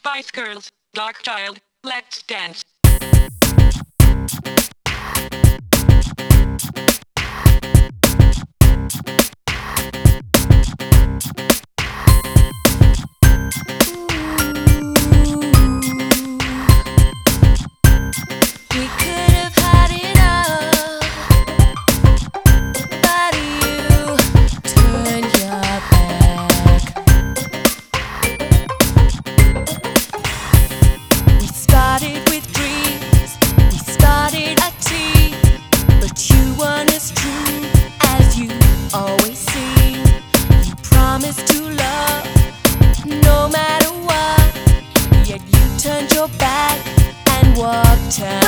Spice Girls, Dark Child, Let's Dance. We could have had it all, but you turned your back. We started with dreams, we started a team, but you weren't as true as you always seem. You promised to love no matter what, yet you turned your back and walked out.